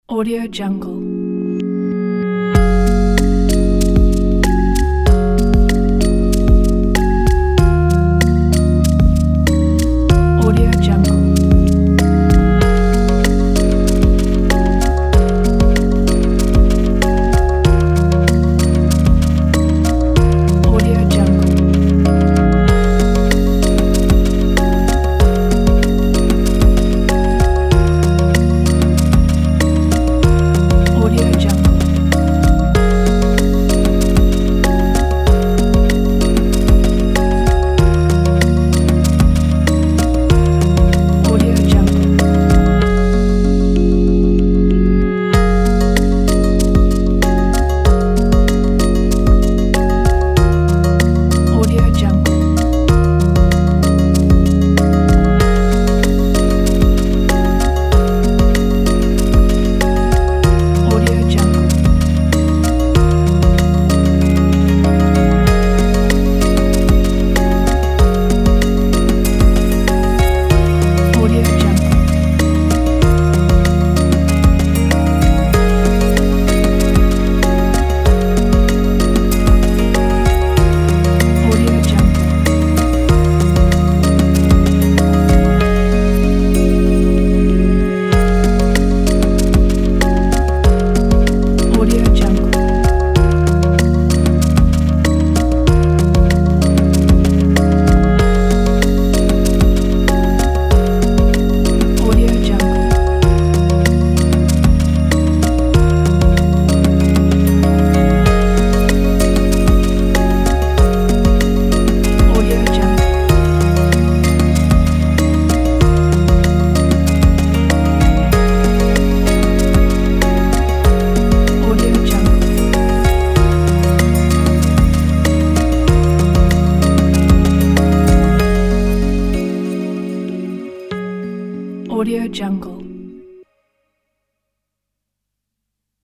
Audio Jungle. Audio Jungle. Audio Jungle. Audio Jungle. Audio Jungle. Audio Jungle. Audio Jungle. Audio Jungle. Audio Jungle. Audio Jungle. Audio Jungle. Audio Jungle. Audio Jungle. Audio Jungle.